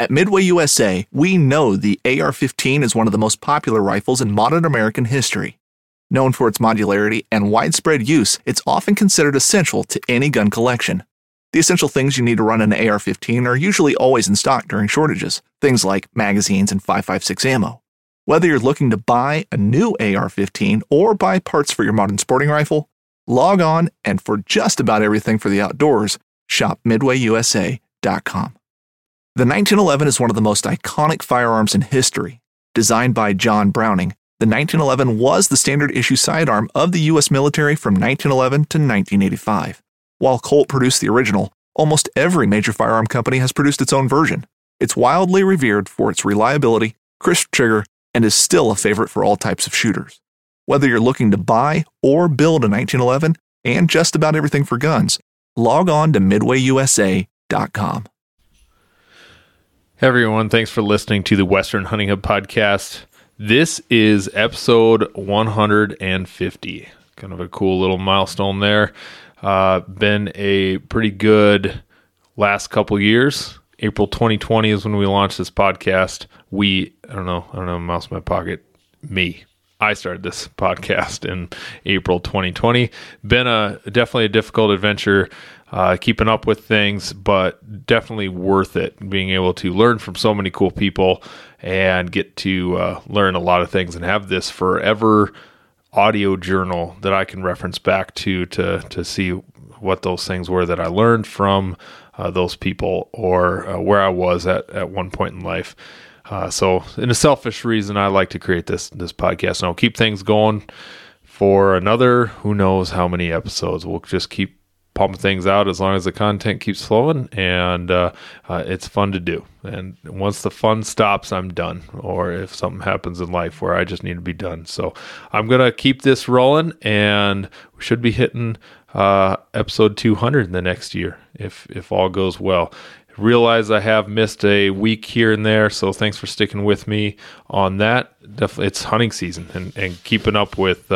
At Midway USA, we know the AR-15 is one of the most popular rifles in modern American history. Known for its modularity and widespread use, it's often considered essential to any gun collection. The essential things you need to run an AR-15 are usually always in stock during shortages, things like magazines and 5.56 ammo. Whether you're looking to buy a new AR-15 or buy parts for your modern sporting rifle, log on and for just about everything for the outdoors, shop MidwayUSA.com. The 1911 is one of the most iconic firearms in history. Designed by John Browning, the 1911 was the standard issue sidearm of the U.S. military from 1911 to 1985. While Colt produced the original, almost every major firearm company has produced its own version. It's wildly revered for its reliability, crisp trigger, and is still a favorite for all types of shooters. Whether you're looking to buy or build a 1911 and just about everything for guns, log on to MidwayUSA.com. Hey everyone, thanks for listening to the Western Hunting Hub podcast. This is episode 150. Kind of a cool little milestone there. Been a pretty good last couple years. April 2020 is when we launched this podcast. I don't know, mouse in my pocket. I started this podcast in April 2020. Been definitely a difficult adventure, keeping up with things, but definitely worth it. Being able to learn from so many cool people and get to learn a lot of things and have this forever audio journal that I can reference back to see what those things were that I learned from those people or where I was at one point in life. So in a selfish reason, I like to create this podcast, and I'll keep things going for another, who knows how many episodes. We'll just keep pumping things out as long as the content keeps flowing, and it's fun to do. And once the fun stops, I'm done, or if something happens in life where I just need to be done. So I'm going to keep this rolling, and we should be hitting episode 200 in the next year, if all goes well. Realize I have missed a week here and there, so thanks for sticking with me on that. Definitely, it's hunting season, and keeping up with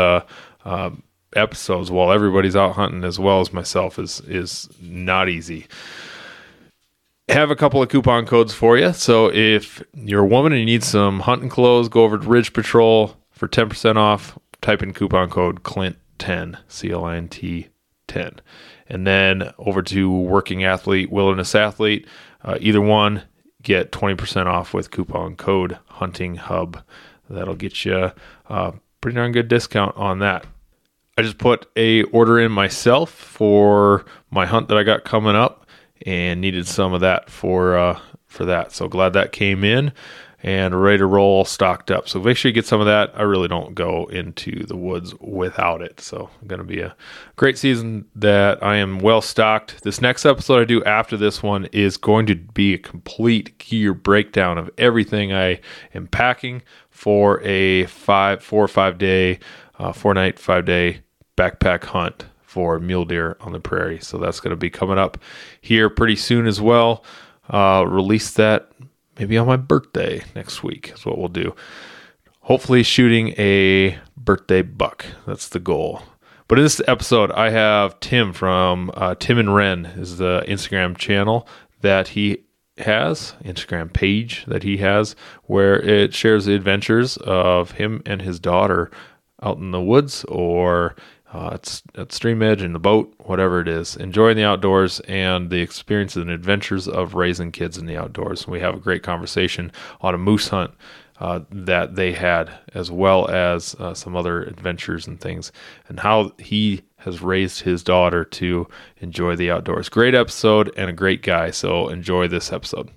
episodes while everybody's out hunting as well as myself is not easy. Have a couple of coupon codes for you. So if you're a woman and you need some hunting clothes, go over to Ridge Patrol for 10% off. Type in coupon code CLINT10, CLINT 10. And then over to Working Athlete, Wilderness Athlete, either one, get 20% off with coupon code Hunting Hub. That'll get you a pretty darn good discount on that. I just put a order in myself for my hunt that I got coming up and needed some of that for that. So glad that came in and ready to roll, stocked up. So make sure you get some of that. I really don't go into the woods without it. So it's going to be a great season that I am well stocked. This next episode I do after this one is going to be a complete gear breakdown of everything I am packing for a 4 or 5 day, 4-night, 5-day backpack hunt for mule deer on the prairie. So that's going to be coming up here pretty soon as well. Release that maybe on my birthday next week is what we'll do. Hopefully shooting a birthday buck. That's the goal. But in this episode, I have Tim from Tim and Ren is the Instagram channel that he has, Instagram page that he has, where it shares the adventures of him and his daughter out in the woods or at stream edge in the boat, whatever it is, enjoying the outdoors and the experiences and adventures of raising kids in the outdoors. We have a great conversation on a moose hunt that they had, as well as some other adventures and things, and how he has raised his daughter to enjoy the outdoors. Great episode and a great guy, so enjoy this episode.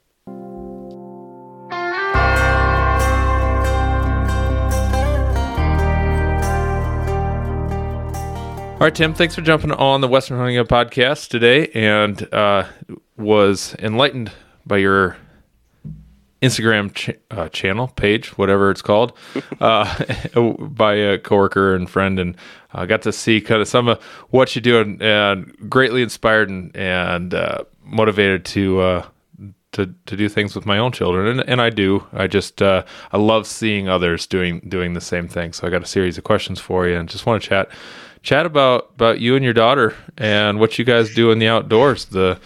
All right, Tim, thanks for jumping on the Western Hunting Hub podcast today, and was enlightened by your Instagram channel, page, whatever it's called, by a coworker and friend, and got to see kind of some of what you do, and greatly inspired and motivated to do things with my own children, and I do. I just I love seeing others doing the same thing. So I got a series of questions for you, and just want to chat about you and your daughter and what you guys do in the outdoors. The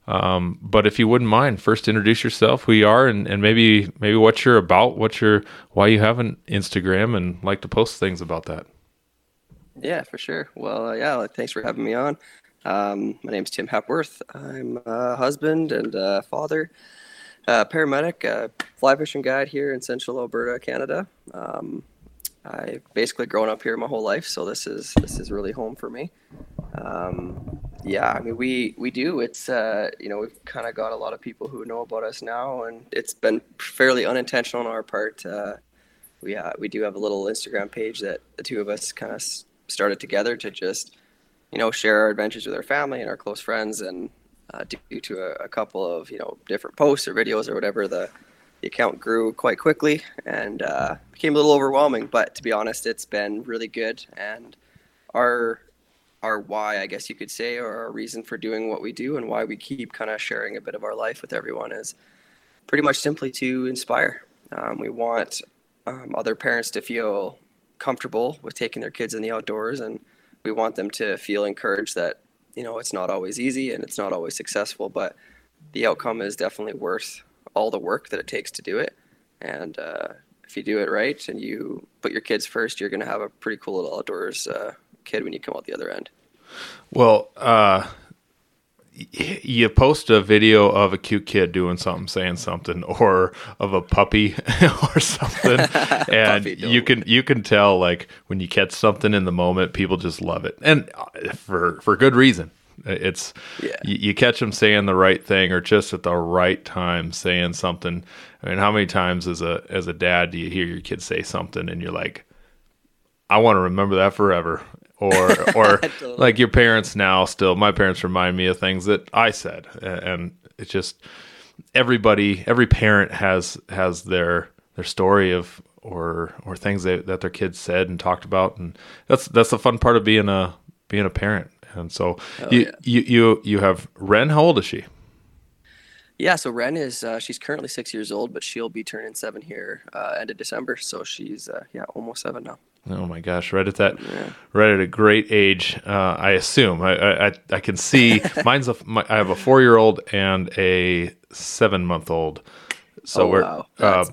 But if you wouldn't mind, first introduce yourself, who you are, and maybe what you're about, why you have an Instagram and like to post things about that. Yeah, for sure. Well, thanks for having me on. My name's Tim Hepworth. I'm a husband and a father, paramedic, fly fishing guide here in central Alberta, Canada. I've basically grown up here my whole life, so this is really home for me. I mean, we do. It's we've kind of got a lot of people who know about us now, and it's been fairly unintentional on our part. We do have a little Instagram page that the two of us kind of started together to just share our adventures with our family and our close friends, and due to a couple of different posts or videos or whatever, the account grew quite quickly and became a little overwhelming. But to be honest, it's been really good, and our why, I guess you could say, or our reason for doing what we do and why we keep kind of sharing a bit of our life with everyone is pretty much simply to inspire. We want other parents to feel comfortable with taking their kids in the outdoors, and we want them to feel encouraged that it's not always easy and it's not always successful, but the outcome is definitely worth all the work that it takes to do it. And if you do it right and you put your kids first, you're going to have a pretty cool little outdoors kid when you come out the other end. Well, you post a video of a cute kid doing something, saying something, or of a puppy or something, and you can tell, like, when you catch something in the moment, people just love it, and for good reason. It's you catch them saying the right thing or just at the right time saying something. I mean, how many times as a dad do you hear your kid say something and you're like, I want to remember that forever? Or totally. Like your parents now, still, my parents remind me of things that I said, and it's just every parent has their story of or things that their kids said and talked about, and that's the fun part of being a parent. And so you have Ren. How old is she? Yeah, so Ren is she's currently 6 years old, but she'll be turning 7 here end of December. So she's almost 7 now. Oh my gosh! Right at a great age. I assume I can see I have a 4-year-old and a 7-month-old. So wow.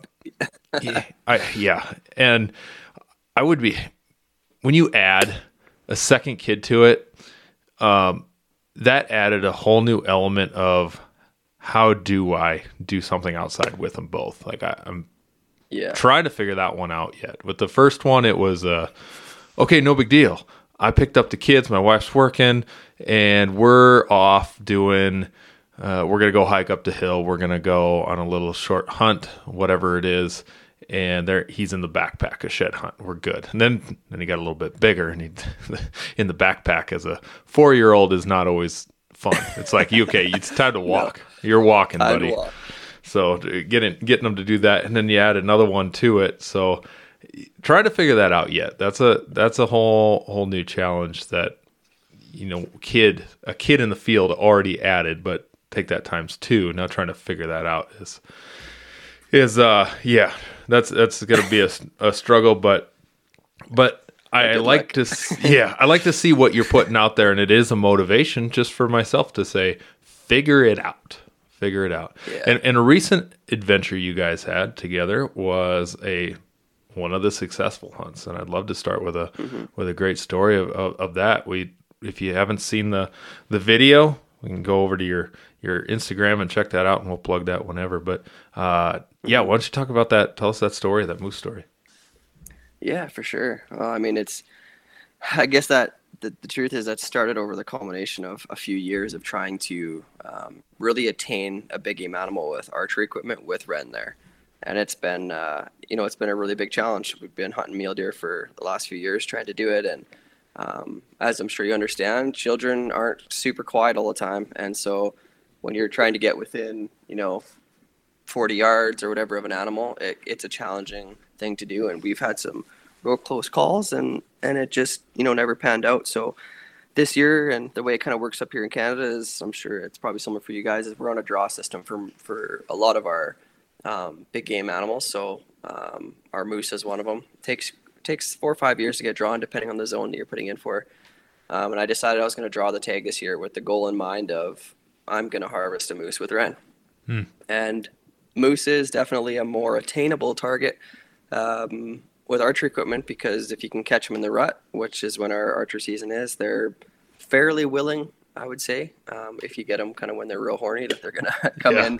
And I would be, when you add a second kid to it, that added a whole new element of how do I do something outside with them both? Like I'm trying to figure that one out yet. With the first one, it was okay, no big deal. I picked up the kids, my wife's working, and we're off doing, we're going to go hike up the hill. We're going to go on a little short hunt, whatever it is. And he's in the backpack, a shed hunt. We're good. And then he got a little bit bigger, and he in the backpack as a 4-year-old is not always fun. It's like, it's time to walk. No. You're walking, buddy. So getting them to do that, and then you add another one to it. So try to figure that out yet. That's a whole new challenge that a kid in the field already added, but take that times 2. Now trying to figure that out is that's going to be a struggle, but I like to see what you're putting out there, and it is a motivation just for myself to say, figure it out. Yeah. And a recent adventure you guys had together was one of the successful hunts, and I'd love to start with a great story of that. If you haven't seen the video, we can go over to your Instagram and check that out, and we'll plug that whenever. But why don't you talk about that? Tell us that story, that moose story. Yeah, for sure. I mean, I guess that the truth is that started over the culmination of a few years of trying to really attain a big game animal with archery equipment with Ren there. And it's been, it's been a really big challenge. We've been hunting mule deer for the last few years trying to do it. And as I'm sure you understand, children aren't super quiet all the time. And so when you're trying to get within, 40 yards or whatever of an animal, it's a challenging thing to do. And we've had some real close calls, and it just, never panned out. So this year, and the way it kind of works up here in Canada is, I'm sure it's probably similar for you guys, is we're on a draw system for a lot of our big game animals. So our moose is one of them. Takes 4 or 5 years to get drawn, depending on the zone that you're putting in for. And I decided I was going to draw the tag this year with the goal in mind of I'm going to harvest a moose with Ren. And moose is definitely a more attainable target with archery equipment, because if you can catch them in the rut, which is when our archer season is, they're fairly willing, I would say, if you get them kind of when they're real horny, that they're going to come in,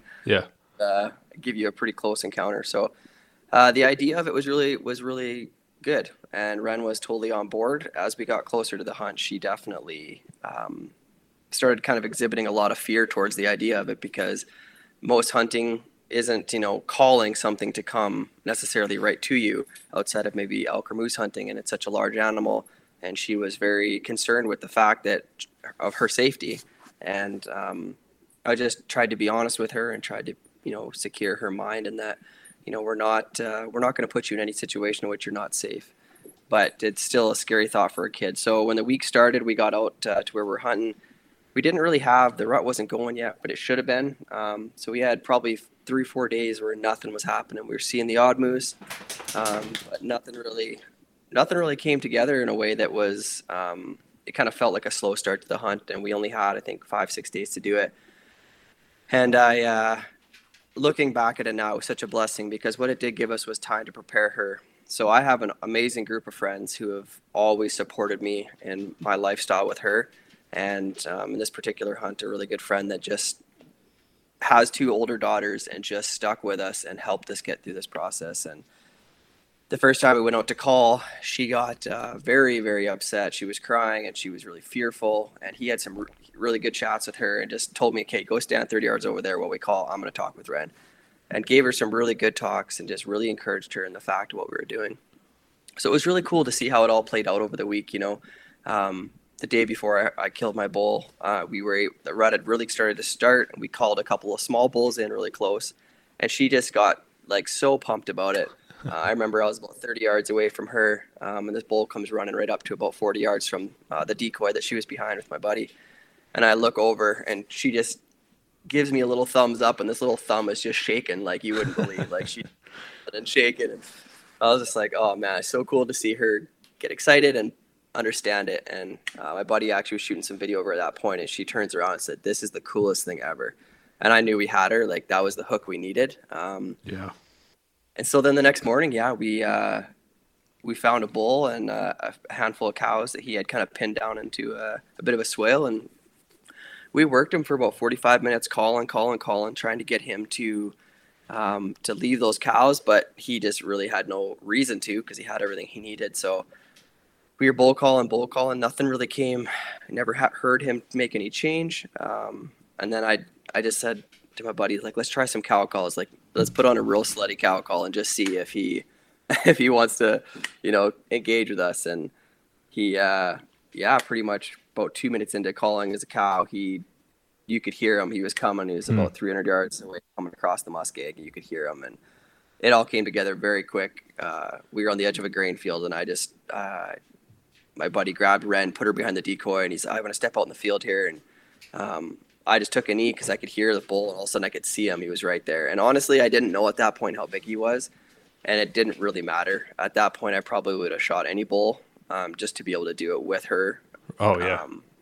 give you a pretty close encounter. So the idea of it was really good, and Ren was totally on board. As we got closer to the hunt, she definitely started kind of exhibiting a lot of fear towards the idea of it, because most hunting isn't, calling something to come necessarily right to you outside of maybe elk or moose hunting, and it's such a large animal. And she was very concerned with the fact that of her safety. And I just tried to be honest with her and tried to, secure her mind, and that, we're not going to put you in any situation in which you're not safe. But it's still a scary thought for a kid. So when the week started, we got out to where we're hunting. We didn't really the rut wasn't going yet, but it should have been. So we had probably 3-4 days where nothing was happening. We were seeing the odd moose, but nothing really came together in a way that was, it kind of felt like a slow start to the hunt. And we only had, I think, 5-6 days to do it. And looking back at it now, it was such a blessing, because what it did give us was time to prepare her. So I have an amazing group of friends who have always supported me in my lifestyle with her. And in this particular hunt, a really good friend that just has 2 older daughters and just stuck with us and helped us get through this process. And the first time we went out to call, she got very, very upset. She was crying and she was really fearful. And he had some really good chats with her and just told me, okay, go stand 30 yards over there while we call. I'm going to talk with Ren. And gave her some really good talks and just really encouraged her in the fact of what we were doing. So it was really cool to see how it all played out over the week. The day before I killed my bull, the rut had really started to start, and we called a couple of small bulls in really close, and she just got so pumped about it. I remember I was about 30 yards away from her, and this bull comes running right up to about 40 yards from the decoy that she was behind with my buddy. And I look over, and she just gives me a little thumbs up, and this little thumb is just shaking like you wouldn't believe. She and shaking. And I was just like, oh man, it's so cool to see her get excited and understand it. And my buddy actually was shooting some video over at that point, and she turns around and said, this is the coolest thing ever. And I knew we had her. That was the hook we needed. And so then the next morning, we found a bull and a handful of cows that he had kind of pinned down into a bit of a swale, and we worked him for about 45 minutes, calling, trying to get him to leave those cows, but he just really had no reason to, because he had everything he needed. So we were bull calling, nothing really came. I never heard him make any change. And then I just said to my buddy, let's try some cow calls. Let's put on a real slutty cow call and just see if he wants to, engage with us. And he, pretty much about 2 minutes into calling as a cow, you could hear him. He was coming. He was about 300 yards away, coming across the muskeg. You could hear him, and it all came together very quick. We were on the edge of a grain field, and I just, my buddy grabbed Ren, put her behind the decoy, and he said, I'm going to step out in the field here. And I just took a knee because I could hear the bull, and all of a sudden I could see him. He was right there. And honestly, I didn't know at that point how big he was, and it didn't really matter. At that point, I probably would have shot any bull just to be able to do it with her. Oh, yeah.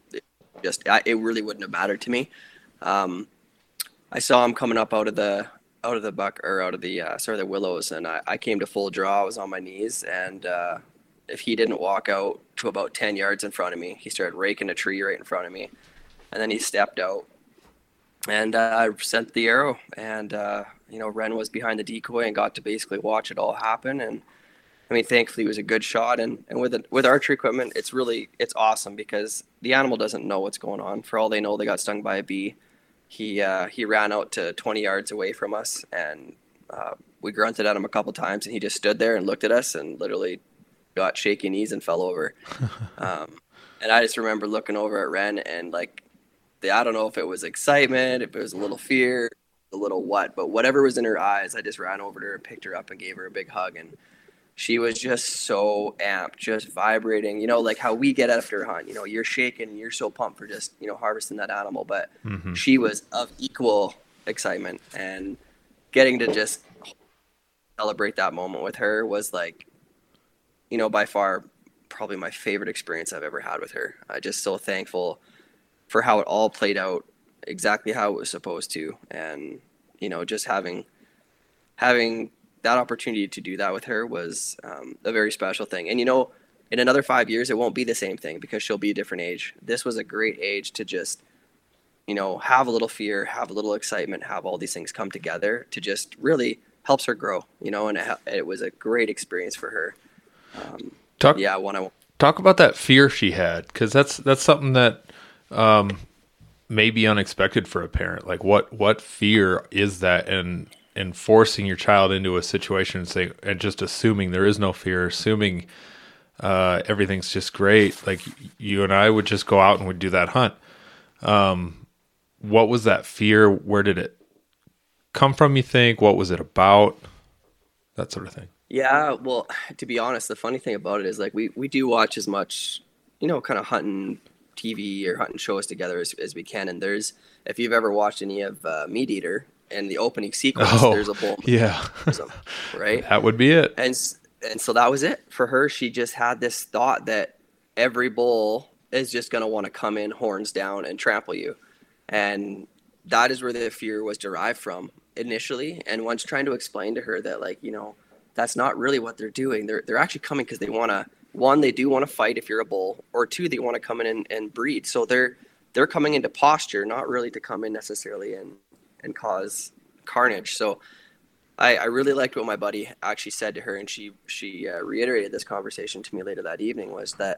It really wouldn't have mattered to me. I saw him coming up out of the willows, and I came to full draw. I was on my knees, and if he didn't walk out to about 10 yards in front of me, he started raking a tree right in front of me, and then he stepped out, and I sent the arrow, and Ren was behind the decoy and got to basically watch it all happen. And I mean, thankfully it was a good shot, and with archery equipment, it's awesome because the animal doesn't know what's going on. For all they know, they got stung by a bee. He ran out to 20 yards away from us, and we grunted at him a couple times, and he just stood there and looked at us and literally got shaky knees and fell over. And I just remember looking over at Ren, and I don't know if it was excitement, if it was a little fear, a little what, but whatever was in her eyes, I just ran over to her and picked her up and gave her a big hug. And she was just so amped, just vibrating, like how we get after a hunt, you're shaking and you're so pumped for just, harvesting that animal. But she was of equal excitement, and getting to just celebrate that moment with her was by far probably my favorite experience I've ever had with her. I'm just so thankful for how it all played out. exactly how it was supposed to. And, you know, just having that opportunity to do that with her was a very special thing. And, you know, in another 5 years, it won't be the same thing because she'll be a different age. This was a great age to just, you know, have a little fear, have a little excitement, have all these things come together to just really helps her grow, you know, and it was a great experience for her. Talk about that fear she had, because that's something that may be unexpected for a parent. Like what fear is that, and forcing your child into a situation and just assuming there is no fear, assuming everything's just great. Like you and I would just go out and would do that hunt. What was that fear? Where did it come from, you think? What was it about? That sort of thing. Yeah, well, to be honest, the funny thing about it is like we do watch as much, you know, kind of hunting TV or hunting shows together as we can. And there's, if you've ever watched any of Meat Eater, and the opening sequence, there's a bull. Yeah. Right? That would be it. And so that was it for her. She just had this thought that every bull is just going to want to come in horns down and trample you. And that is where the fear was derived from initially. And once trying to explain to her that, like, you know, that's not really what they're doing. They're actually coming because they want to, one, they do want to fight if you're a bull, or two, they want to come in and breed. So they're coming into posture, not really to come in necessarily and cause carnage. So I really liked what my buddy actually said to her, and she reiterated this conversation to me later that evening, was that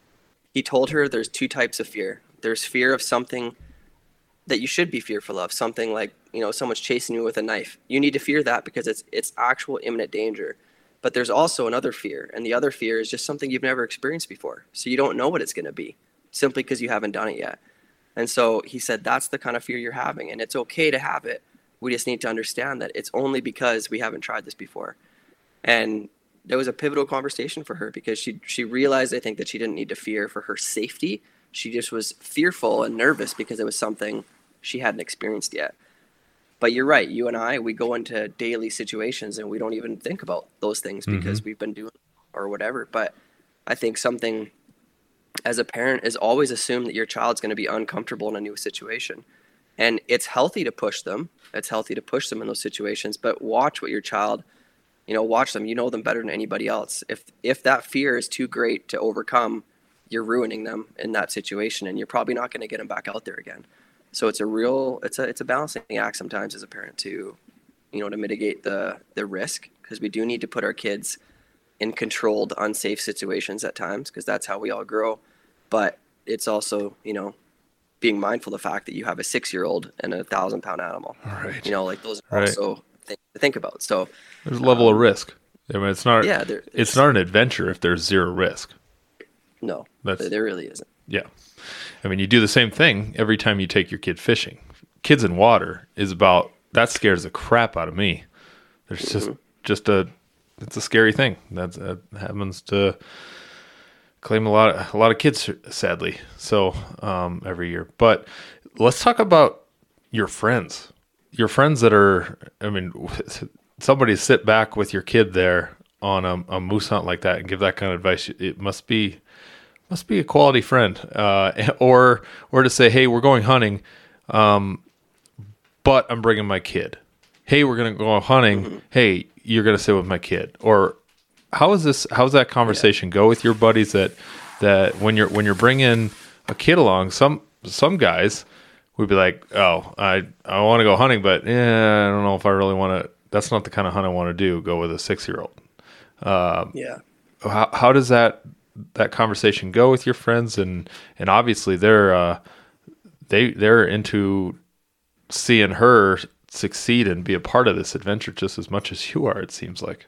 he told her there's two types of fear. There's fear of something that you should be fearful of, something like, you know, someone's chasing you with a knife. You need to fear that because it's actual imminent danger. But there's also another fear, and the other fear is just something you've never experienced before. So you don't know what it's going to be simply because you haven't done it yet. And so he said, that's the kind of fear you're having, and it's okay to have it. We just need to understand that it's only because we haven't tried this before. And there was a pivotal conversation for her because she realized, I think, that she didn't need to fear for her safety. She just was fearful and nervous because it was something she hadn't experienced yet. But you're right. You and I, we go into daily situations and we don't even think about those things because we've been doing or whatever. But I think something as a parent is always assume that your child's going to be uncomfortable in a new situation. And it's healthy to push them. It's healthy to push them in those situations, but watch what your child, you know, watch them. You know them better than anybody else. If that fear is too great to overcome, you're ruining them in that situation, and you're probably not going to get them back out there again. So it's a balancing act sometimes as a parent to, you know, to mitigate the risk, because we do need to put our kids in controlled, unsafe situations at times, because that's how we all grow. But it's also, you know, being mindful of the fact that you have a 6-year-old and a 1,000-pound animal. Right. You know, like those are also things to think about. So there's a level of risk. I mean, it's not. Yeah, it's not an adventure if there's zero risk. No, there really isn't. Yeah. I mean, you do the same thing every time you take your kid fishing. Kids in water that scares the crap out of me. There's it's a scary thing. That happens to claim a lot of kids, sadly. So, every year. But let's talk about your friends. Your friends that are, I mean, somebody sit back with your kid there on a moose hunt like that and give that kind of advice. It must be a quality friend, or to say, hey, we're going hunting, but I'm bringing my kid. Hey, we're going to go hunting. Hey, you're going to sit with my kid. Or how's that conversation go with your buddies that when you're bringing a kid along, some guys would be like, oh, I want to go hunting, but I don't know if I really want to. That's not the kind of hunt I want to do. Go with a 6-year-old. How does that conversation go with your friends? And obviously they're into seeing her succeed and be a part of this adventure just as much as you are, it seems like.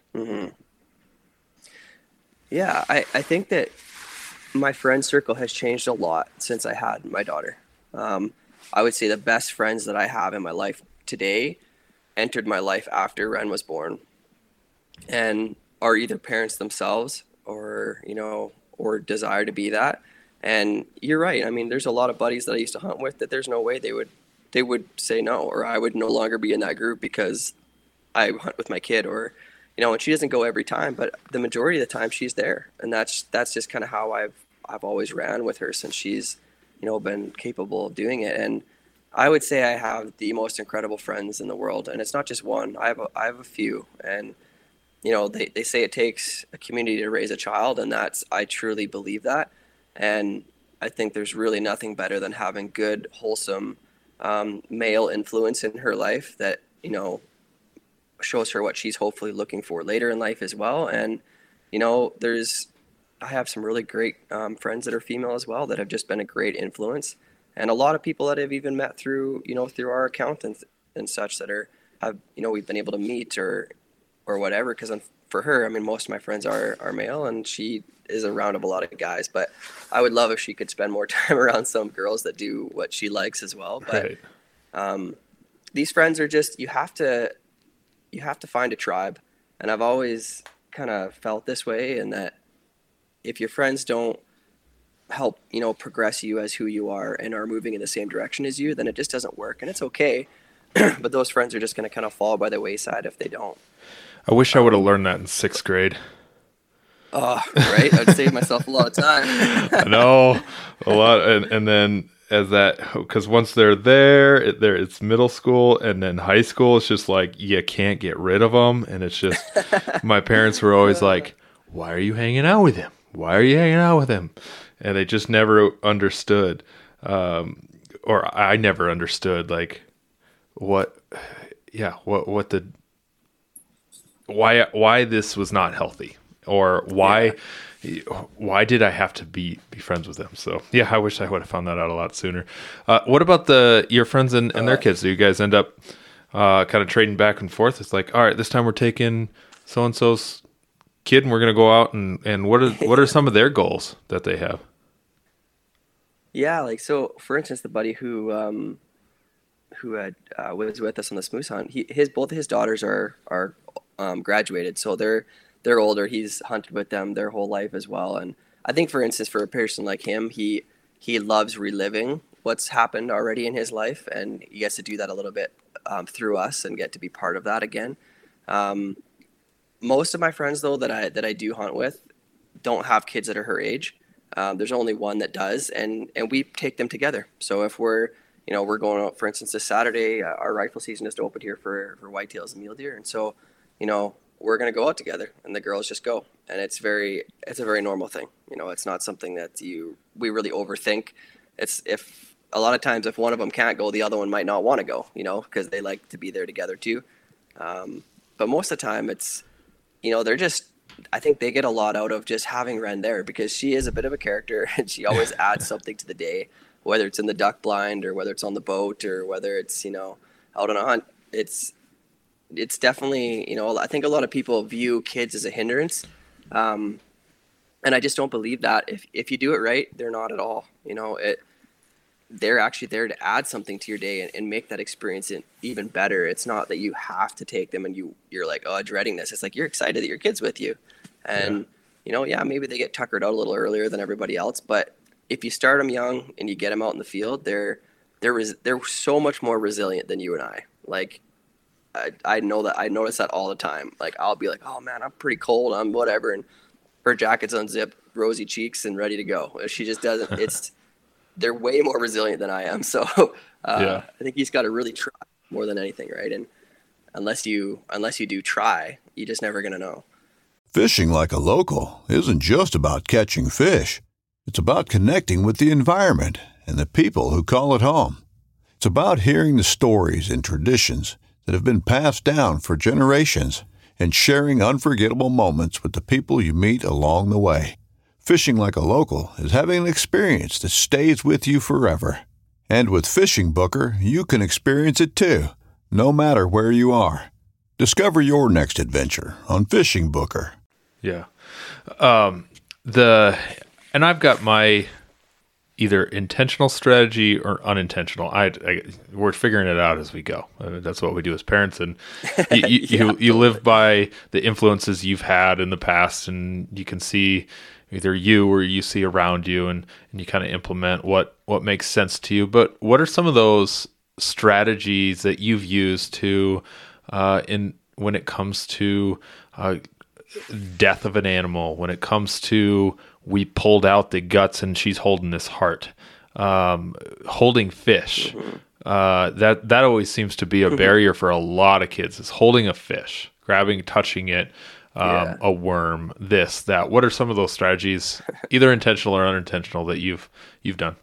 Yeah, I think that my friend circle has changed a lot since I had my daughter. I would say the best friends that I have in my life today entered my life after Ren was born, and are either parents themselves or, you know, or desire to be that. And you're right. I mean, there's a lot of buddies that I used to hunt with that there's no way they would say no, or I would no longer be in that group because I hunt with my kid, or, you know, and she doesn't go every time, but the majority of the time she's there. And that's just kind of how I've always ran with her since she's, you know, been capable of doing it. And I would say I have the most incredible friends in the world, and it's not just one. I have a few, and they say it takes a community to raise a child, and I truly believe that. And I think there's really nothing better than having good, wholesome male influence in her life that shows her what she's hopefully looking for later in life as well. And I have some really great friends that are female as well that have just been a great influence, and a lot of people that I've even met through our account and such that have we've been able to meet or whatever. Because for her, I mean, most of my friends are male, and she is around a lot of guys. But I would love if she could spend more time around some girls that do what she likes as well. But right. These friends are just you have to find a tribe, and I've always kind of felt this way, and that if your friends don't help progress you as who you are and are moving in the same direction as you, then it just doesn't work. And it's okay. But those friends are just going to kind of fall by the wayside if they don't. I wish I would have learned that in 6th grade. Oh, right. I'd save myself a lot of time. I know, a lot. And then because once they're there, it's middle school, and then high school, it's just like, you can't get rid of them. And it's just, my parents were always like, why are you hanging out with him? Why are you hanging out with him? And they just never understood, or I never understood, like, why this was not healthy, or why did I have to be friends with them? So yeah, I wish I would have found that out a lot sooner. What about your friends and their kids? Do you guys end up kind of trading back and forth? It's like, all right, this time we're taking so-and-so's kid and we're going to go out and what are some of their goals that they have? Yeah, like, so for instance, the buddy who had was with us on the Smooth hunt, both of his daughters are graduated, so they're older. He's hunted with them their whole life as well. And I think, for instance, for a person like him, he loves reliving what's happened already in his life, and he gets to do that a little bit through us and get to be part of that again. Most of my friends, though, that I do hunt with don't have kids that are her age. There's only one that does, and we take them together. So if we're going out, for instance, this Saturday, our rifle season just opened here for whitetails and mule deer, and so we're going to go out together, and the girls just go, and it's a very normal thing. It's not something that we really overthink. It's if a lot of times if one of them can't go, the other one might not want to go, because they like to be there together too. But most of the time it's, I think they get a lot out of just having Ren there, because she is a bit of a character, and she always adds something to the day, whether it's in the duck blind or whether it's on the boat or whether it's, out on a hunt. It's definitely, I think a lot of people view kids as a hindrance. And I just don't believe that. If you do it right, they're not at all. They're actually there to add something to your day and make that experience even better. It's not that you have to take them and you're like, oh, dreading this. It's like, you're excited that your kid's with you. And, maybe they get tuckered out a little earlier than everybody else. But if you start them young and you get them out in the field, they're so much more resilient than you and I. Like, I know that. I notice that all the time. Like, I'll be like, oh man, I'm pretty cold, I'm whatever, and her jacket's unzipped, rosy cheeks, and ready to go. She just doesn't. They're way more resilient than I am. So I think he's got to really try more than anything, right? And unless you do try, you're just never gonna know. Fishing like a local isn't just about catching fish. It's about connecting with the environment and the people who call it home. It's about hearing the stories and traditions that have been passed down for generations and sharing unforgettable moments with the people you meet along the way. Fishing like a local is having an experience that stays with you forever. And with Fishing Booker, you can experience it too, no matter where you are. Discover your next adventure on Fishing Booker. Yeah. And I've got my either intentional strategy or unintentional. We're figuring it out as we go. That's what we do as parents. And you live by the influences you've had in the past, and you can see either you or you see around you, and you kind of implement what makes sense to you. But what are some of those strategies that you've used to, when it comes to death of an animal, when it comes to we pulled out the guts and she's holding this heart, holding fish, that always seems to be a barrier for a lot of kids, is holding a fish, grabbing, touching it, a worm, this, that. What are some of those strategies, either intentional or unintentional, that you've done?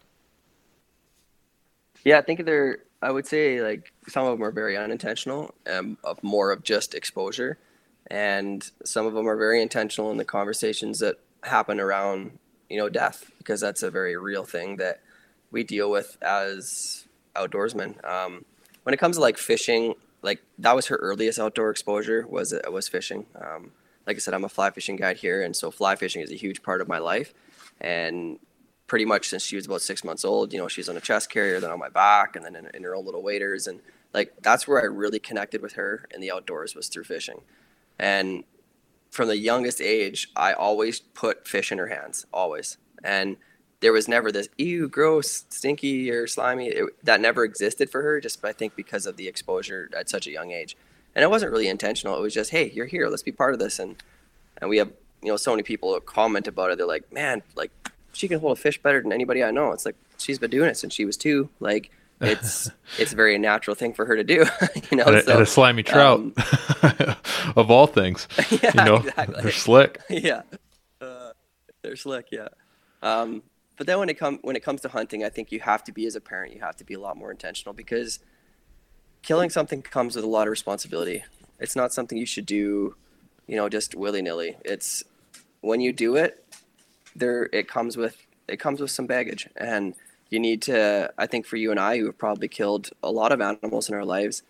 Yeah, I think I would say like some of them are very unintentional, of more of just exposure. And some of them are very intentional in the conversations that happen around, death, because that's a very real thing that we deal with as outdoorsmen. When it comes to like fishing, like that was her earliest outdoor exposure was fishing. Like I said, I'm a fly fishing guide here, and so fly fishing is a huge part of my life. And pretty much since she was about 6 months old, she's on a chest carrier, then on my back, and then in her own little waders. And like, that's where I really connected with her in the outdoors, was through fishing. And from the youngest age, I always put fish in her hands, always. And there was never this, ew, gross, stinky, or slimy. That never existed for her, just I think because of the exposure at such a young age. And it wasn't really intentional. It was just, hey, you're here, let's be part of this. And we have, so many people comment about it. They're like, man, like, she can hold a fish better than anybody I know. It's like, she's been doing it since she was 2. Like, it's a very natural thing for her to do, And a slimy trout, of all things. Yeah, exactly. They're slick. Yeah, they're slick. Yeah, but then when it comes to hunting, I think you have to be, as a parent, you have to be a lot more intentional, because killing something comes with a lot of responsibility. It's not something you should do, just willy-nilly. It's when you do it, it comes with some baggage, and you need to, I think for you and I, who have probably killed a lot of animals in our lives,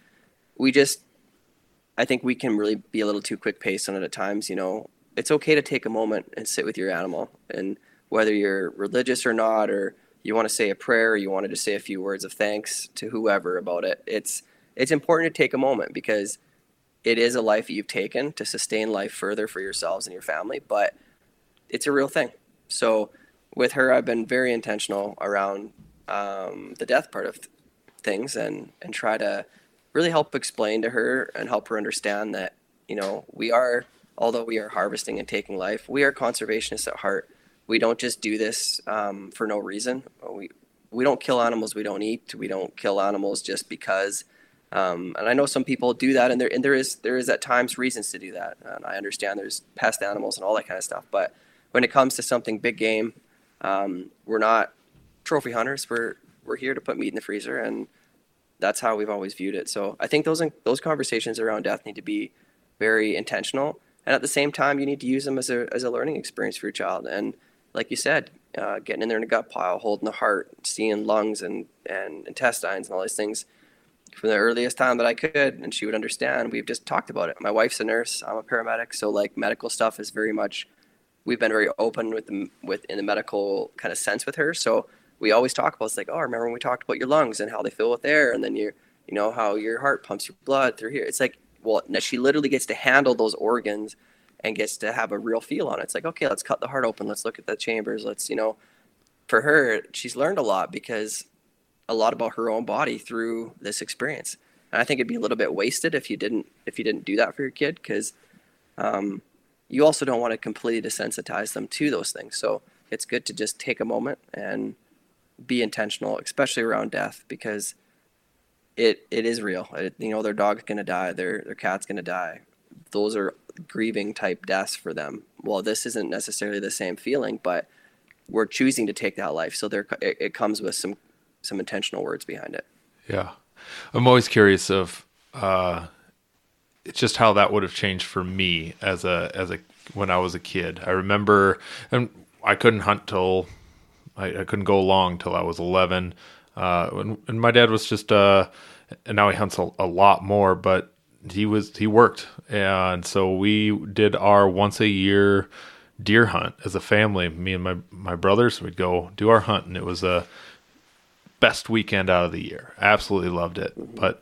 I think we can really be a little too quick paced on it at times. It's okay to take a moment and sit with your animal, and whether you're religious or not, or you want to say a prayer, or you want to just say a few words of thanks to whoever about it, it's important to take a moment, because it is a life that you've taken to sustain life further for yourselves and your family, but it's a real thing. So with her, I've been very intentional around the death part of things, and try to really help explain to her and help her understand that, although we are harvesting and taking life, we are conservationists at heart. We don't just do this for no reason. We don't kill animals we don't eat. We don't kill animals just because. And I know some people do that, and there is at times reasons to do that. And I understand there's pest animals and all that kind of stuff. But when it comes to something big game, we're not trophy hunters. We're here to put meat in the freezer, and that's how we've always viewed it. So I think those conversations around death need to be very intentional, and at the same time, you need to use them as a learning experience for your child. And like you said, getting in there in the gut pile, holding the heart, seeing lungs and intestines and all these things from the earliest time that I could, and she would understand. We've just talked about it. My wife's a nurse. I'm a paramedic, so like medical stuff is very much. We've been very open in the medical kind of sense with her. So we always talk about, it's like, oh, remember when we talked about your lungs and how they fill with air, and then how your heart pumps your blood through here. It's like, well, she literally gets to handle those organs and gets to have a real feel on it. It's like, okay, let's cut the heart open. Let's look at the chambers. Let's, for her, she's learned a lot about her own body through this experience. And I think it'd be a little bit wasted if you didn't do that for your kid, because you also don't want to completely desensitize them to those things. So it's good to just take a moment and be intentional, especially around death, because it is real. Their dog's going to die, their cat's going to die. Those are grieving type deaths for them. Well, this isn't necessarily the same feeling, but we're choosing to take that life. So it comes with some intentional words behind it. Yeah. I'm always curious of, it's just how that would have changed for me when I was a kid. I remember, and I couldn't hunt till I couldn't go long till I was 11. And my dad was just, and now he hunts a lot more, but he worked. And so we did our once a year deer hunt as a family. Me and my brothers would go do our hunt, and it was a best weekend out of the year. Absolutely loved it. But,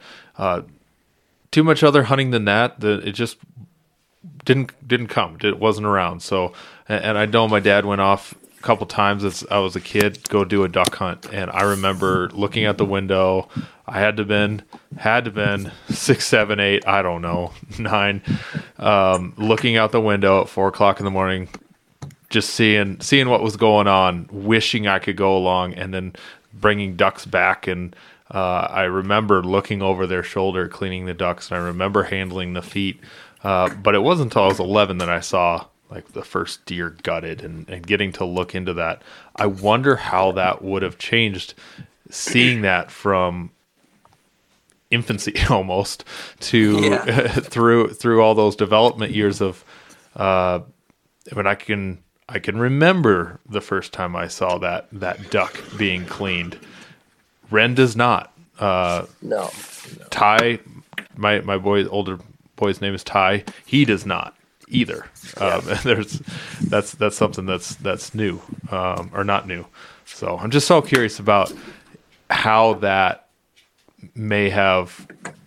too much other hunting than that, it just didn't come. It wasn't around. So, and I know my dad went off a couple times as I was a kid, go do a duck hunt. And I remember looking out the window. I had to been 6, 7, 8, I don't know, 9, looking out the window at 4:00 in the morning, just seeing what was going on, wishing I could go along, and then bringing ducks back and I remember looking over their shoulder, cleaning the ducks, and I remember handling the feet. But it wasn't until I was 11 that I saw like the first deer gutted and getting to look into that. I wonder how that would have changed, seeing that from infancy almost to through all those development years of when I can remember the first time I saw that duck being cleaned. Ren does not. No. Ty, my older boy's name is Ty. He does not either. That's something that's new, or not new. So I'm just so curious about how that may have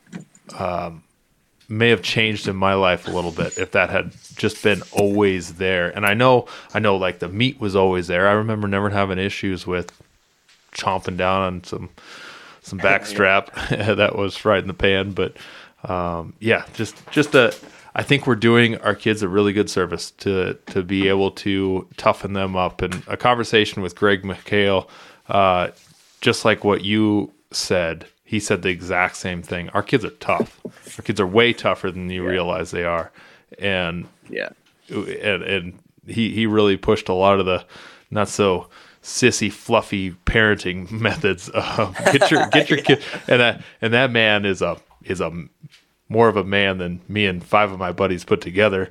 changed in my life a little bit if that had just been always there. And I know like the meat was always there. I remember never having issues with chomping down on some backstrap that was right in the pan. But I think we're doing our kids a really good service to be able to toughen them up. And a conversation with Greg McHale, just like what you said, he said the exact same thing. Our kids are tough. Our kids are way tougher than you realize they are. And he really pushed a lot of the not so sissy, fluffy parenting methods. Get your kid, and that man is a more of a man than me and 5 of my buddies put together.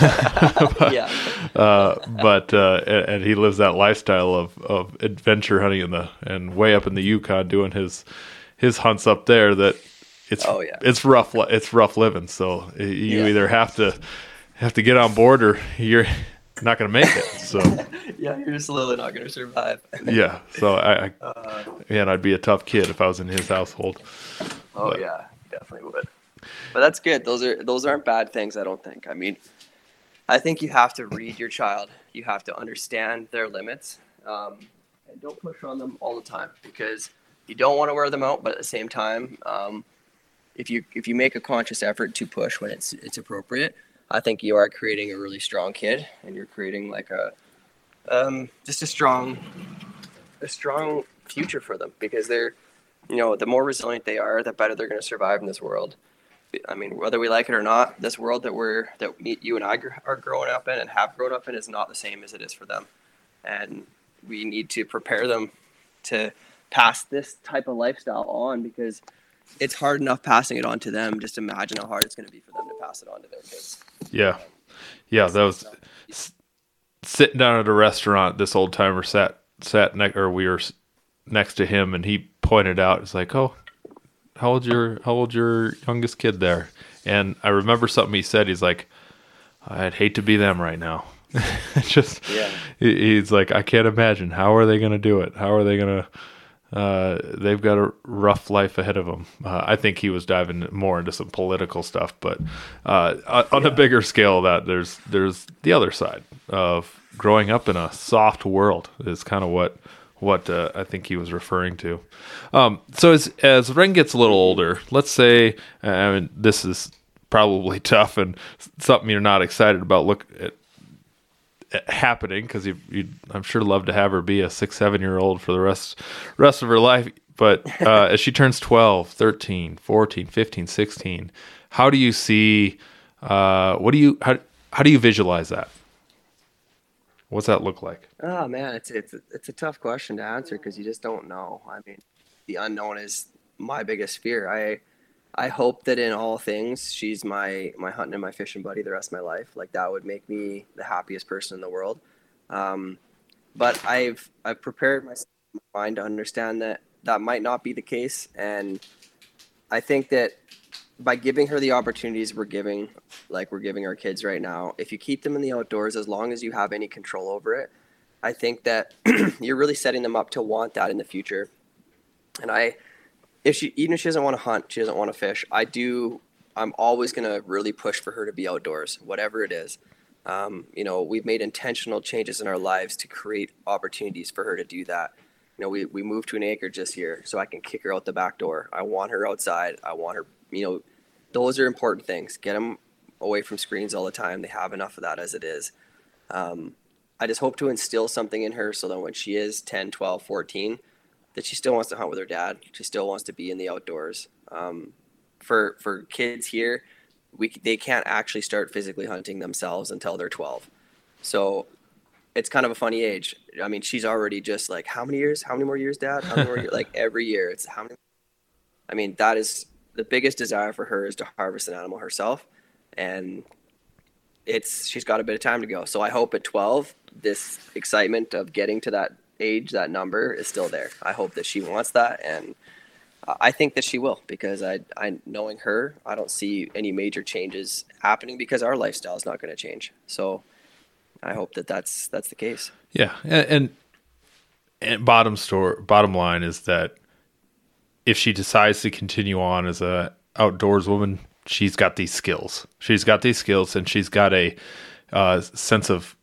And he lives that lifestyle of adventure hunting and way up in the Yukon doing his hunts up there. That it's rough living. So you either have to get on board or you're not going to make it. So you're just literally not going to survive. So I'd be a tough kid if I was in his household. Definitely would. But that's good. Those aren't bad things, I don't think. I mean, I think you have to read your child. You have to understand their limits, and don't push on them all the time, because you don't want to wear them out. But at the same time, if you make a conscious effort to push when it's appropriate, I think you are creating a really strong kid, and you're creating like just a strong future for them, because they're, the more resilient they are, the better they're going to survive in this world. I mean, whether we like it or not, this world that you and I are growing up in and have grown up in is not the same as it is for them. And we need to prepare them to pass this type of lifestyle on, because it's hard enough passing it on to them. Just imagine how hard it's going to be for them to pass it on to their kids. Yeah. That was sitting down at a restaurant. This old timer we were next to him, and he pointed out, it's like, "Oh, how old's your youngest kid there?" And I remember something he said. He's like, "I'd hate to be them right now." He's like, "I can't imagine. How are they going to do it? How are they going to? They've got a rough life ahead of them." I think he was diving more into some political stuff, but on a bigger scale, that there's the other side of growing up in a soft world is kind of what I think he was referring to. So as Ren gets a little older, let's say, this is probably tough and something you're not excited about look at happening, because you'd I'm sure love to have her be a 6-7-year-old for the rest of her life. But as she turns 12, 13, 14, 15, 16, how do you see, how do you visualize that? What's that look like? Oh man, it's a tough question to answer, because you just don't know. I mean, the unknown is my biggest fear. I hope that in all things she's my hunting and my fishing buddy the rest of my life. Like, that would make me the happiest person in the world. But I've prepared my mind to understand that might not be the case, and I think that by giving her the opportunities we're giving our kids right now, if you keep them in the outdoors, as long as you have any control over it, I think that you're really setting them up to want that in the future. And even if she doesn't want to hunt, she doesn't want to fish, I'm always going to really push for her to be outdoors, whatever it is. We've made intentional changes in our lives to create opportunities for her to do that. We moved to an acreage this year so I can kick her out the back door. I want her outside. I want her, those are important things. Get them away from screens all the time. They have enough of that as it is. I just hope to instill something in her so that when she is 10, 12, 14, that she still wants to hunt with her dad. She still wants to be in the outdoors. For kids here, they can't actually start physically hunting themselves until they're 12. So it's kind of a funny age. I mean, she's already just like, how many years? How many more years, Dad? How many more years? Like every year, it's how many? I mean, that is the biggest desire for her, is to harvest an animal herself, and she's got a bit of time to go. So I hope at 12, this excitement of getting to that age, that number, is still there. I hope that she wants that, and I think that she will, because I knowing her, I don't see any major changes happening, because our lifestyle is not going to change. So I hope that that's the case. Yeah, and bottom line is that if she decides to continue on as a outdoors woman, she's got these skills. She's got these skills, and she's got a sense of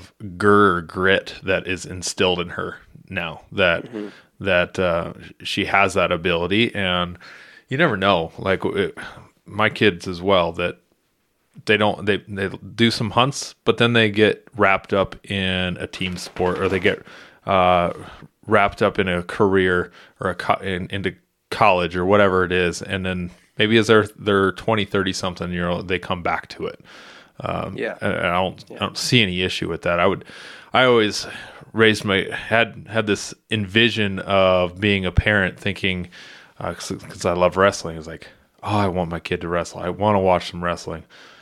grit that is instilled in her now, that she has that ability. And you never know, like my kids as well, that they do some hunts, but then they get wrapped up in a team sport, or they get wrapped up in a career, or into college, or whatever it is, and then maybe as they're 20, 30 something, they come back to it. And I don't see any issue with that. I always had this envision of being a parent, thinking, because I love wrestling, it's like, oh, I want my kid to wrestle. I want to watch them wrestling.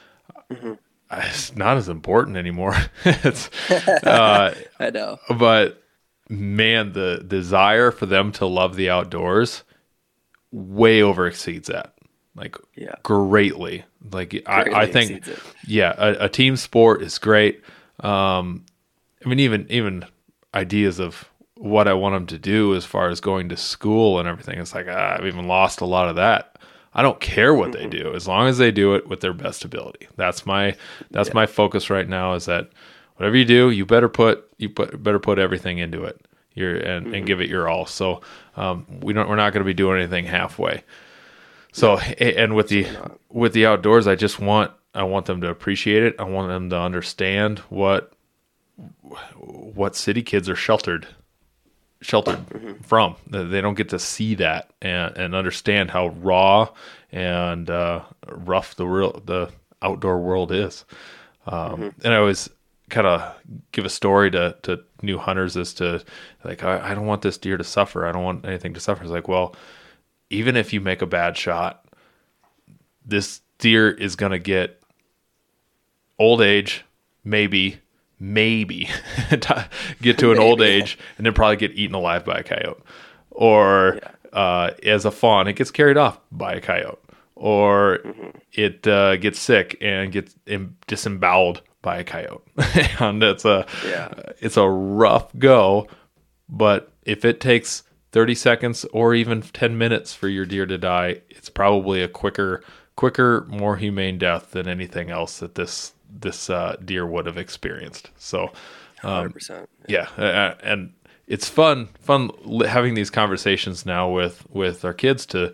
It's not as important anymore. It's I know, but man, the desire for them to love the outdoors way over exceeds that, like greatly. Like I think, a team sport is great. I mean, even ideas of what I want them to do as far as going to school and everything, it's like I've even lost a lot of that. I don't care what they do, as long as they do it with their best ability. That's my focus right now, is that whatever you do, you better put everything into it. And give it your all. So we're not going to be doing anything halfway. So and with the outdoors, I want them to appreciate it. I want them to understand what city kids are sheltered from. They don't get to see that and understand how raw and rough the outdoor world is. And I always kind of give a story to new hunters as to, like, I don't want this deer to suffer. I don't want anything to suffer. It's like, well, even if you make a bad shot, this deer is going to get old age, maybe get to an old age, and then probably get eaten alive by a coyote, or as a fawn, it gets carried off by a coyote, or it gets sick and gets disemboweled by a coyote. And it's a rough go, but if it takes 30 seconds or even 10 minutes for your deer to die, it's probably a quicker, more humane death than anything else that this deer would have experienced. So 100%. And it's fun having these conversations now with our kids, to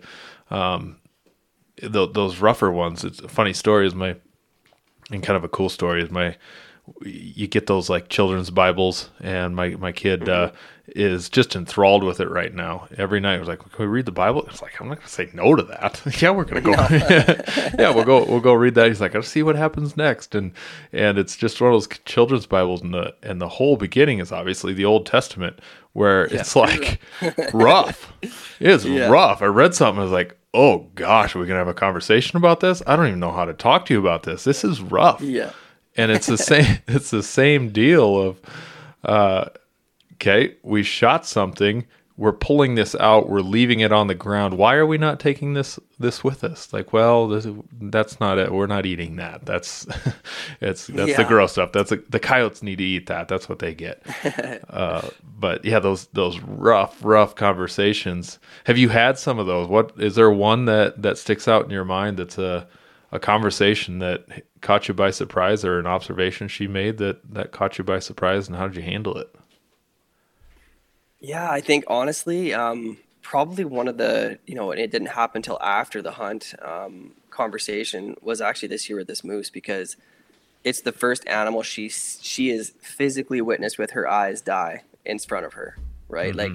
those rougher ones. It's a funny story, and kind of a cool story, you get those like children's Bibles, and my kid is just enthralled with it right now. Every night I was like, can we read the Bible? It's like, I'm not going to say no to that. Yeah, we're going to go. Yeah, we'll go read that. He's like, I'll see what happens next. And it's just one of those children's Bibles, and the whole beginning is obviously the Old Testament, where it's like rough. It is rough. I read something, I was like, oh gosh, are we going to have a conversation about this? I don't even know how to talk to you about this. This is rough. Yeah. And it's the same. It's the same deal of, okay, we shot something. We're pulling this out. We're leaving it on the ground. Why are we not taking this with us? Like, well, that's not it. We're not eating that. That's the gross stuff. The coyotes need to eat that. That's what they get. But yeah, those rough conversations. Have you had some of those? What is there one that sticks out in your mind that's a conversation that caught you by surprise, or an observation she made that caught you by surprise, and how did you handle it? Yeah, I think honestly, probably one of the, and it didn't happen until after the hunt, conversation was actually this year with this moose, because it's the first animal she is physically witnessed with her eyes die in front of her, right? Like,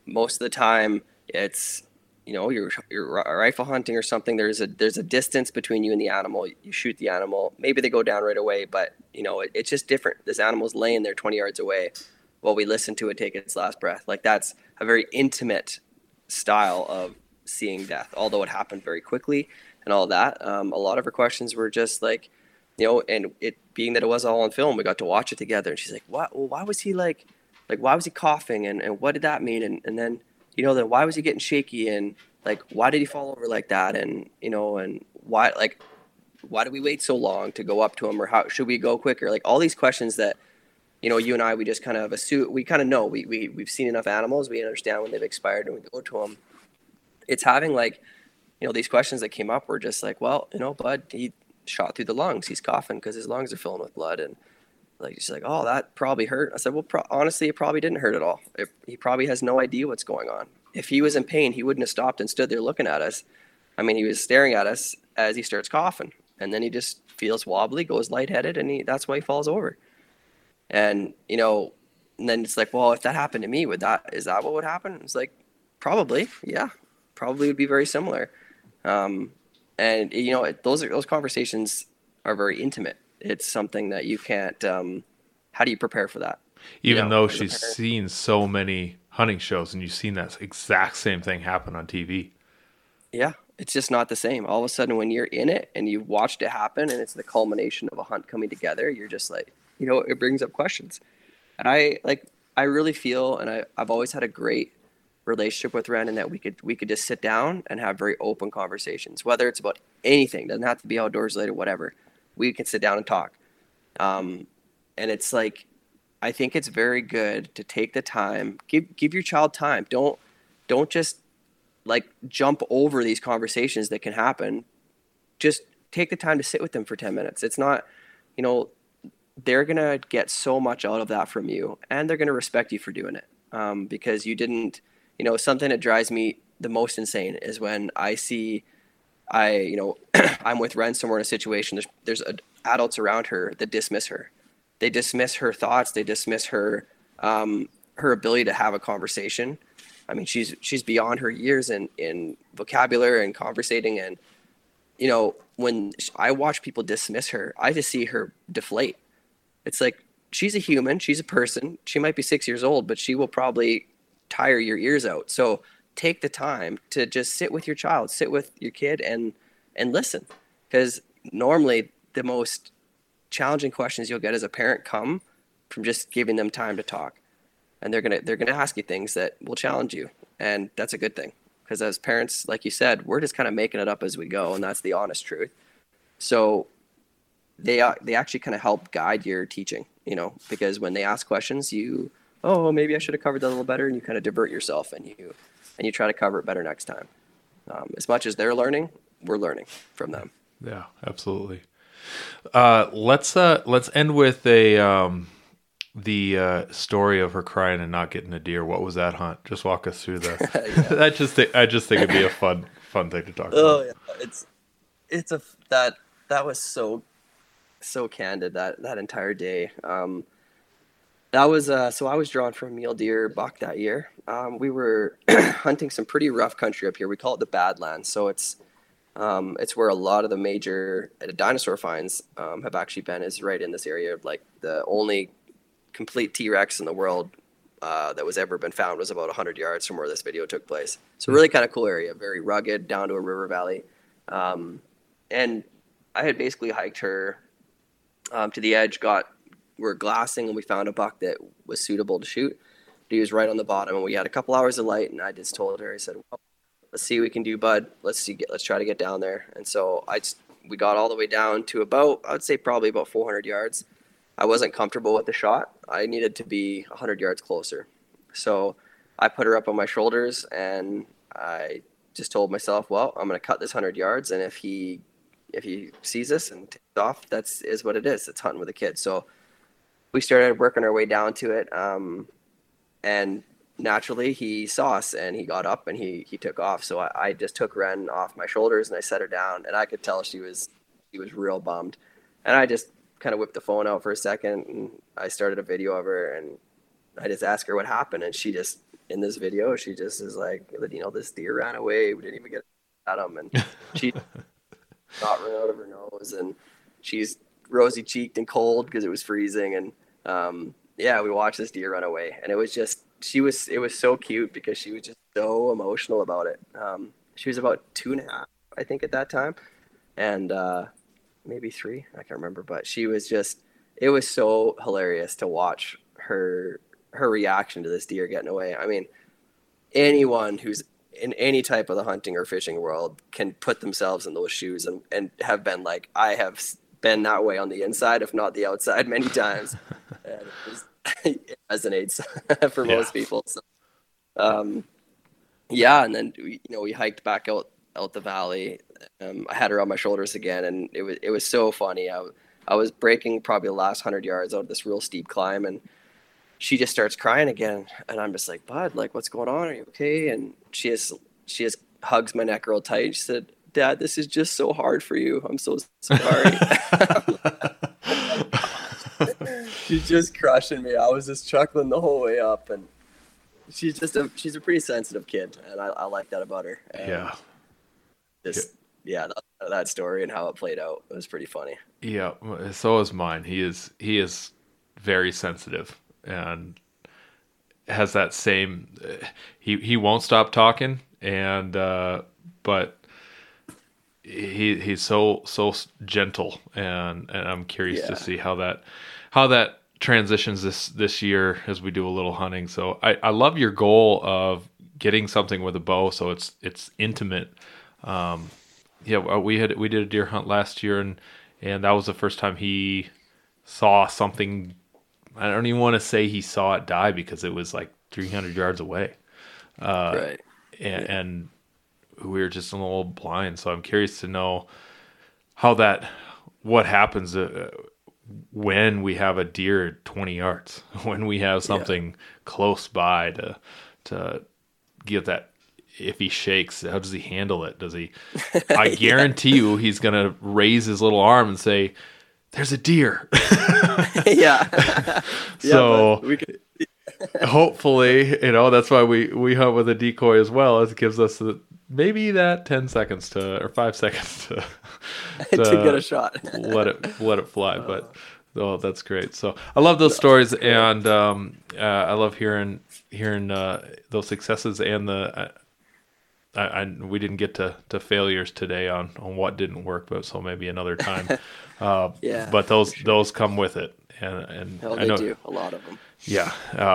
most of the time it's, you're rifle hunting or something. There's a distance between you and the animal. You shoot the animal, maybe they go down right away, but it's just different. This animal's laying there 20 yards away while we listen to it take its last breath. Like, that's a very intimate style of seeing death, although it happened very quickly and all that. A lot of her questions were just like, and it being that it was all on film, we got to watch it together, and she's like, what? Well, why was he why was he coughing, and what did that mean? And then, then why was he getting shaky, and like, why did he fall over like that? And, and why did we wait so long to go up to him, or how should we go quicker? Like, all these questions that, you and I, we just kind of assume, we kind of know, we've seen enough animals, we understand when they've expired, and we go to them. It's having these questions that came up were just like, well, bud, he shot through the lungs. He's coughing because his lungs are filling with blood. And she's like, oh, that probably hurt. I said, well, honestly, it probably didn't hurt at all. He probably has no idea what's going on. If he was in pain, he wouldn't have stopped and stood there looking at us. I mean, he was staring at us as he starts coughing, and then he just feels wobbly, goes lightheaded, and that's why he falls over. And, and then it's like, well, if that happened to me, is that what would happen? It's like, probably, yeah, probably would be very similar. And those conversations are very intimate. It's something that you can't. How do you prepare for that? Even though she's seen so many hunting shows, and you've seen that exact same thing happen on TV. Yeah, it's just not the same. All of a sudden, when you're in it and you've watched it happen, and it's the culmination of a hunt coming together, you're just like, it brings up questions. And I really feel, and I've always had a great relationship with Ren, and that we could just sit down and have very open conversations, whether it's about anything. Doesn't have to be outdoors related, whatever. We can sit down and talk. And it's like, I think it's very good to take the time, give your child time. Don't just jump over these conversations that can happen. Just take the time to sit with them for 10 minutes. It's not, they're going to get so much out of that from you, and they're going to respect you for doing it. Because you didn't, something that drives me the most insane is when I'm with Ren somewhere in a situation, there's adults around her that dismiss her. They dismiss her thoughts. They dismiss her ability to have a conversation. I mean, she's beyond her years in vocabulary and conversating. And, when I watch people dismiss her, I just see her deflate. It's like, she's a human. She's a person. She might be 6 years old, but she will probably tire your ears out. So take the time to just sit with your child, sit with your kid, and listen. Because normally the most challenging questions you'll get as a parent come from just giving them time to talk. And they're gonna ask you things that will challenge you, and that's a good thing. Because as parents, like you said, we're just kind of making it up as we go, and that's the honest truth. So they actually kind of help guide your teaching, because when they ask questions, maybe I should have covered that a little better, and you kind of divert yourself, and you try to cover it better next time. As much as they're learning, we're learning from them. Yeah, absolutely. Let's end with the story of her crying and not getting a deer. What was that hunt? Just walk us through that. Yeah. I just think it'd be a fun thing to talk about. Oh yeah, that was so candid that entire day. That was so I was drawn for a mule deer buck that year. We were hunting some pretty rough country up here. We call it the Badlands. So it's where a lot of the major dinosaur finds have actually been, is right in this area. Like, the only complete T-Rex in the world that was ever been found was about 100 yards from where this video took place. So really kind of cool area, very rugged, down to a river valley. And I had basically hiked her to the edge, we're glassing, and we found a buck that was suitable to shoot. He was right on the bottom, and we had a couple hours of light, and I just told her, I said, well, let's see what we can do, bud. Let's try to get down there. And so we got all the way down to I'd say probably about 400 yards. I wasn't comfortable with the shot. I needed to be 100 yards closer. So I put her up on my shoulders, and I just told myself, well, I'm going to cut this 100 yards, and if he sees us and takes off, is what it is. It's hunting with a kid. So we started working our way down to it, and naturally he saw us, and he got up, and he took off. So I just took Ren off my shoulders, and I set her down, and I could tell she was real bummed. And I just kind of whipped the phone out for a second, and I started a video of her, and I just ask her what happened, and she just, in this video, she just is like, this deer ran away. We didn't even get at him, and she got run out of her nose, and she's rosy cheeked and cold because it was freezing, and we watched this deer run away, and it was so cute because she was just so emotional about it. She was about 2.5, I think, at that time, and maybe 3, I can't remember, but it was so hilarious to watch her reaction to this deer getting away. I mean, anyone who's in any type of the hunting or fishing world can put themselves in those shoes and have been like, I have been that way on the inside, if not the outside, many times. And it resonates for most people. So, and then we hiked back out the valley. I had her on my shoulders again, and it was so funny. I was breaking probably the last 100 yards out of this real steep climb, and she just starts crying again, and I'm just like, Bud, like, what's going on? Are you okay? And she just hugs my neck real tight. She said, Dad, this is just so hard for you. I'm so sorry. She's just crushing me. I was just chuckling the whole way up, and she's a pretty sensitive kid, and I like that about her. And that story and how it played out, it was pretty funny. Yeah, so is mine. He is very sensitive and has that same. He won't stop talking, and but he's so gentle, and I'm curious to see how that transitions this year as we do a little hunting. So I love your goal of getting something with a bow, so it's intimate. We did a deer hunt last year, and that was the first time he saw something. I don't even want to say he saw it die because it was like 300 yards away. Right. And we were just a little blind. So I'm curious to know what happens when we have a deer at 20 yards, when we have something close by to get that. If he shakes, how does he handle it? Does he? I guarantee you, he's gonna raise his little arm and say, "There's a deer." Yeah. So hopefully, that's why we hunt with a decoy as well. It gives us maybe that 10 seconds or 5 seconds to get a shot. let it fly. But that's great. So I love those stories, and I love hearing those successes and the. We didn't get to failures today on what didn't work, but so maybe another time. But those come with it, and I know do a lot of them. Yeah.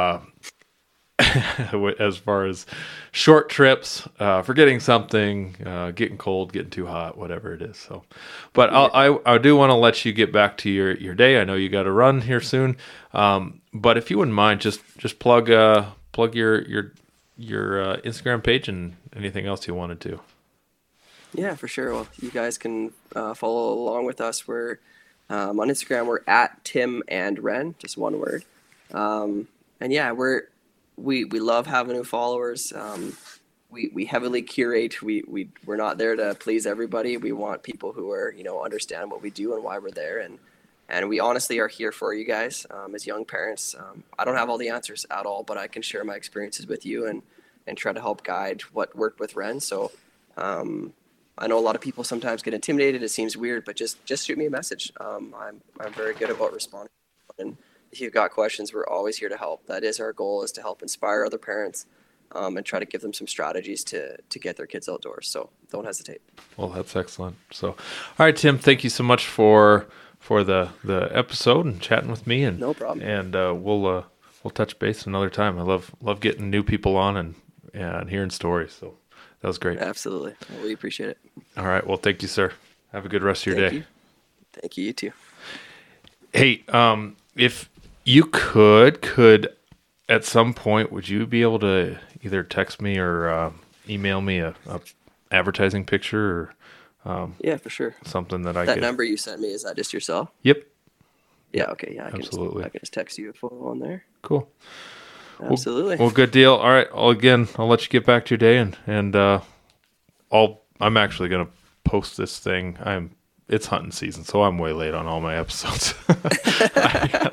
As far as short trips, forgetting something, getting cold, getting too hot, whatever it is. So, but I do want to let you get back to your day. I know you got to run here soon. But if you wouldn't mind, just plug your Instagram page and anything else you wanted to. Yeah, for sure. Well, you guys can follow along with us. We're on Instagram. We're at Tim and Ren, just one word. And yeah, we love having new followers. We heavily curate. We're not there to please everybody. We want people who are understand what we do and why we're there, and we honestly are here for you guys as young parents. I don't have all the answers at all, but I can share my experiences with you and try to help guide what worked with Ren. So I know a lot of people sometimes get intimidated. It seems weird, but just shoot me a message. I'm very good about responding. And if you've got questions, we're always here to help. That is our goal, is to help inspire other parents and try to give them some strategies to get their kids outdoors. So don't hesitate. Well, that's excellent. So, all right, Tim, thank you so much for the episode and chatting with me. And no problem. And we'll touch base another time. I love getting new people on and hearing stories. So that was great. Absolutely. We appreciate it. All right. Well, thank you, sir. Have a good rest of your day. Thank you. You too. Hey, if you could at some point, would you be able to either text me or email me a advertising picture or yeah, for sure. something that That number you sent me, is that just your cell? Yep. Yeah. Okay. Yeah. Absolutely. I can just text you a photo on there. Cool. Absolutely. Well, good deal. All right. Well, again, I'll let you get back to your day, and I'm actually gonna post this thing. It's hunting season, so I'm way late on all my episodes.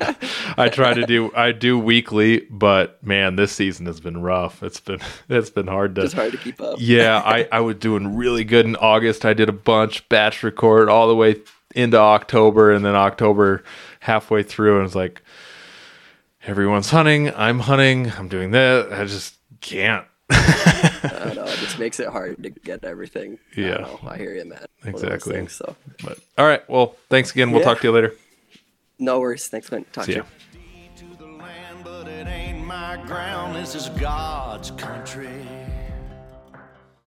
I do weekly, but man, this season has been rough. It's been hard to. It's hard to keep up. Yeah, I was doing really good in August. I did a bunch, batch record all the way into October, and then October halfway through, and it's like everyone's hunting. I'm hunting. I'm doing that. I just can't. I know, it just makes it hard to get everything. Yeah, I hear you, man. Exactly. Things, so. But all right, well, thanks again. We'll talk to you later. No worries. Thanks, Clint. Talk See to ya. you. To the land, but it ain't my ground. This is God's country.